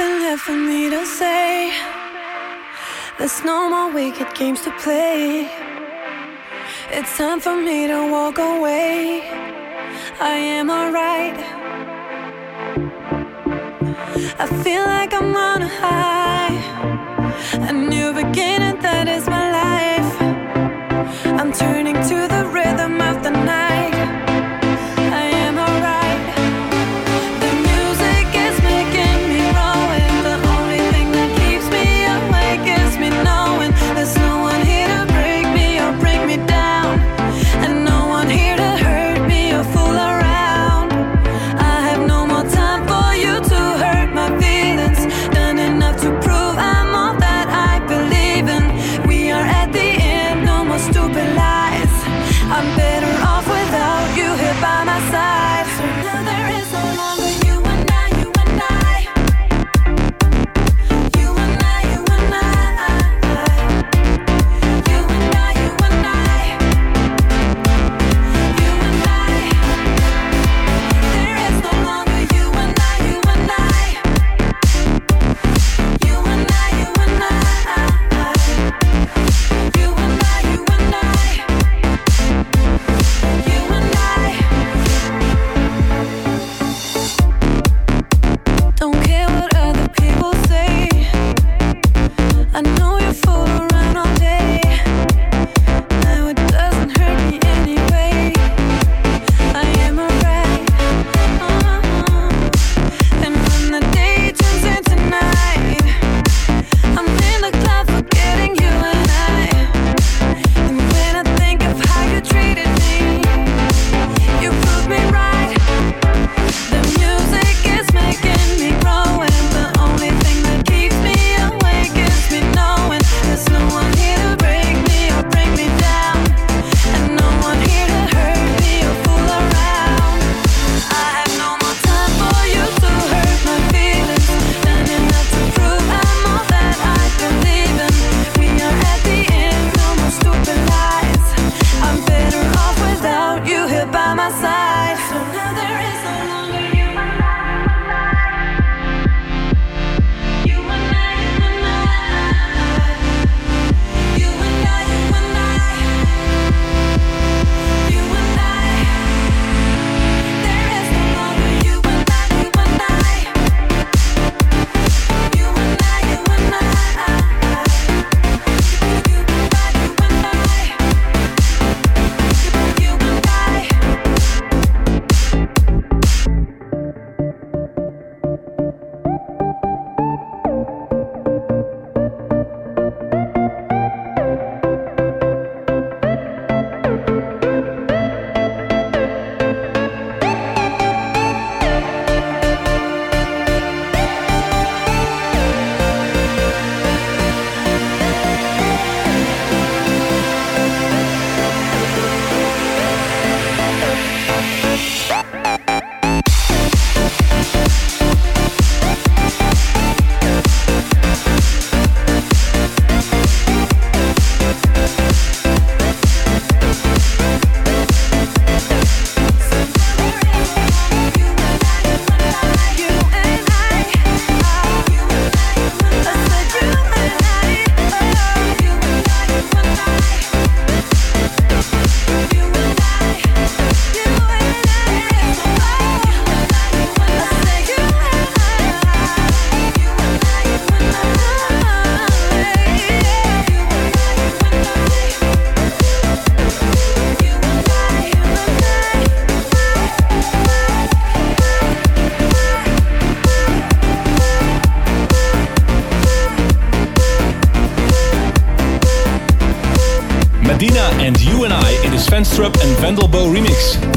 nothing left for me to say. There's no more wicked games to play. It's time for me to walk away. I am alright. I feel like I'm on a high. A new beginning, that is my life. I'm turning to the rhythm of the night. I am alright. The music is making me roll, and the only thing that keeps me awake is me knowing there's no one here to break me or bring me down, and no one here to hurt me or fool around. I have no more time for you to hurt my feelings. Done enough to prove I'm all that I believe in. We are at the end, no more stupid lies. I'm better off without you here by my side. So now there is no longer you and I, you and I. You and I, you and I. You and I, you and I. You and I. There is no longer you and I, you and I. You and I, you and I. You and I, you and I. You and I. Don't care what other people say. I know you fool around all day. Now it doesn't hurt me anyway. I am alright. And when the day turns into night, I'm in the cloud forgetting you and I. And when I think of how you treated me, you proved me right. The music is making me grow, and the only thing that keeps me awake is me knowing there's no one here to break me or bring me down, and no one here to hurt me or fool around. I have no more time for you to hurt my feelings. Done enough to prove I'm all that I believe in. We are at the end, no more stupid lies. I'm better off without you here by my side. So now there is no longer you and I. You and I, you and I. You and I, you and I. You and I. There is no longer you and I, you and I. You and I, you and I. You and I, you and I. You and I. Medina and You and I in de Sven Strupp en Vendelbo remix.